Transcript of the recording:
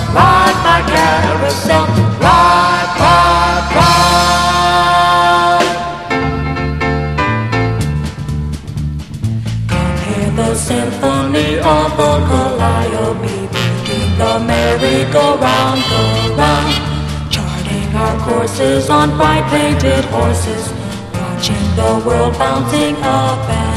ride my carousel, ride, ride, ride. Come hear the symphony of the calliope, beating the merry-go-round, go round, charting our courses on bright painted horses, watching the world bouncing up and